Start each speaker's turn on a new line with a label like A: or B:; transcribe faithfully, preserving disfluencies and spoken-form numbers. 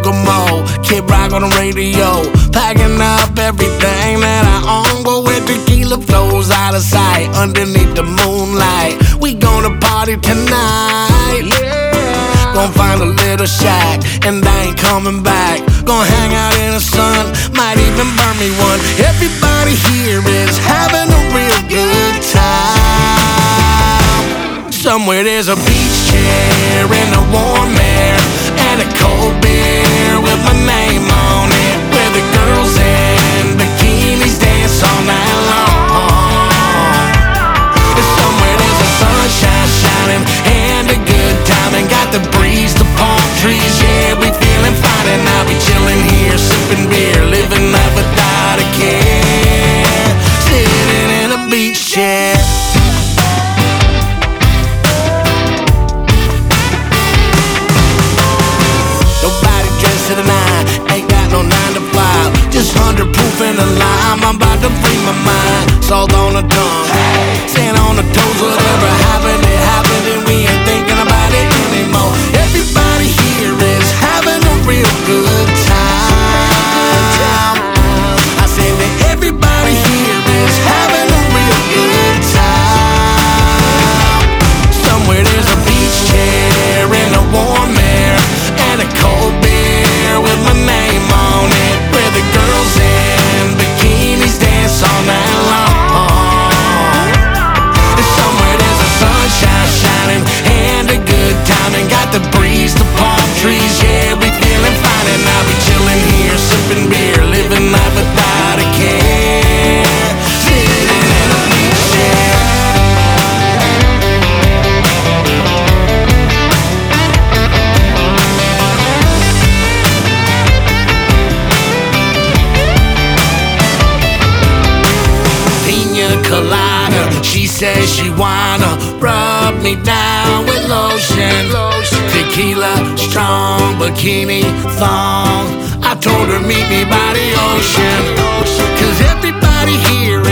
A: Kokomo, Kid Rock on the radio, packing up everything that I own. But where tequila flows out of sight, underneath the moonlight, we gonna party tonight. Yeah. Gonna find a little shack, and I ain't coming back. Gonna hang out in the sun, might even burn me one. Everybody here is having a real good time. Somewhere there's a beach chair in the warm air, and a cold beer with my name on it, where the girls in bikinis dance all night long. Somewhere there's a sunshine shining and a good time, and got the breeze, the palm trees, yeah, we feeling fine. And I'll be chilling here, sipping beer, living life without a care, sitting in a beach chair. To the nine, ain't got no nine to five, just hundred proof in the lime. I'm about to free my mind, salt on the tongue, sand on the toes, whatever happened, it happened, and we ain't thinking about it anymore. Everybody here is having a real good time. I said that everybody here is having a real good time. Somewhere there's a beach chair in a warm air, and a cold beer with my name on it, where the girls in bikinis dance all night long. Somewhere there's a sunshine shining and a good time, and got the breeze, the palm trees, yeah, we feeling fine. And I'll be chilling here, sipping beer, living life without a care, sitting in a beach chair. Colada, she says she wanna rub me down with lotion, tequila, strong, bikini, thong. I told her meet me by the ocean, cause everybody here